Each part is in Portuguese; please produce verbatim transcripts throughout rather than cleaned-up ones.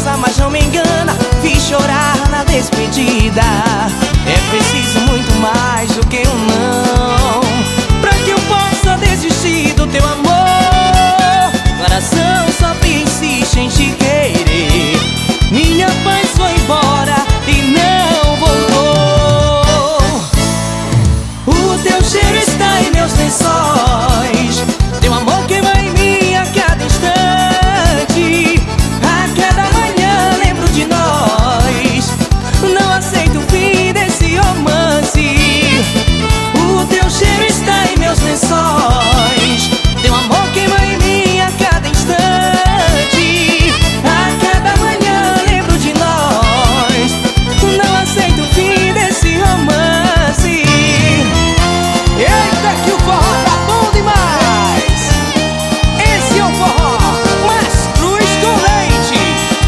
promessa, mas não me engana. Fiz chorar na despedida. É preciso muito mais do que um não pra que eu possa desistir do teu amor. Coração sofre e insiste em te querer. Minha paz foi embora e não voltou. O teu cheiro está em meus lençóis. Teu amor queima em mim a cada instante. A cada manhã lembro de nós. Não aceito o fim desse romance. O teu cheiro está em meus lençóis. Teu amor queima em mim a cada instante. A cada manhã lembro de nós. Não aceito o fim desse romance. Eita que o forró tá bom demais. Esse é o forró mais cruz com leite.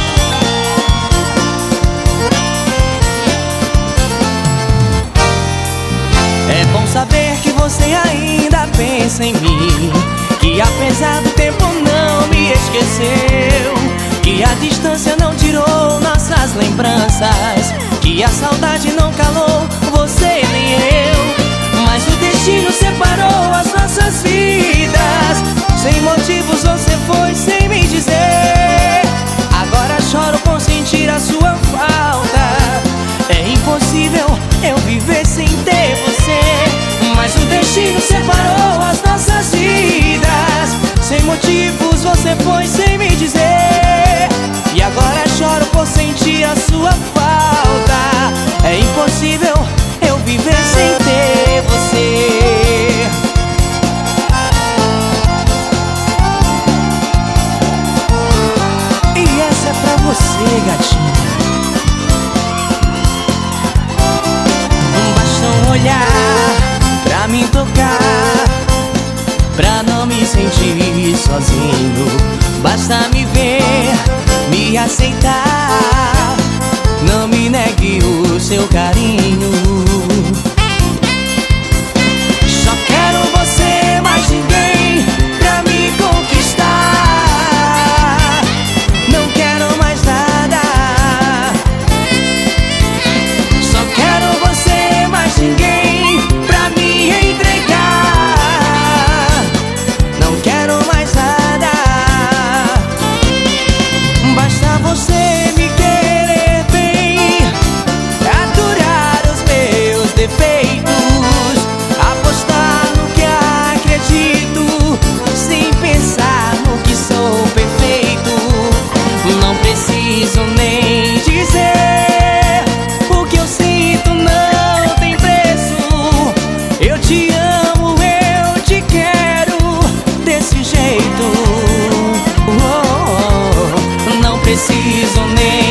É bom saber que você ainda pensa em mim, que apesar do tempo não me esqueceu, que a distância não tirou nossas lembranças, que a saudade não calou você nem eu. Mas o destino separou as nossas vidas. Sem motivos você foi sem me dizer. Agora choro por sentir a sua falta. É impossível eu viver sem ter você. Mas o destino separou as nossas vidas. Sem motivos você foi sem me dizer. E agora choro por sentir a sua falta. É impossível eu viver sem ter você. E essa é pra você, gatinha. Basta um olhar pra me tocar, pra não me sentir sozinho. Basta me ver, me aceitar. Não me negue o seu carinho. Só quero você, mais ninguém pra me conquistar. Não quero mais nada. Só quero você, mais ninguém pra me entregar. Não quero mais nada. Basta você me querer bem, aturar os meus defeitos, apostar no que acredito, sem pensar no que sou perfeito. Não preciso nem dizer o que eu sinto, não tem preço. Eu te amo, eu te quero desse jeito. Oh, oh, oh. Não preciso nem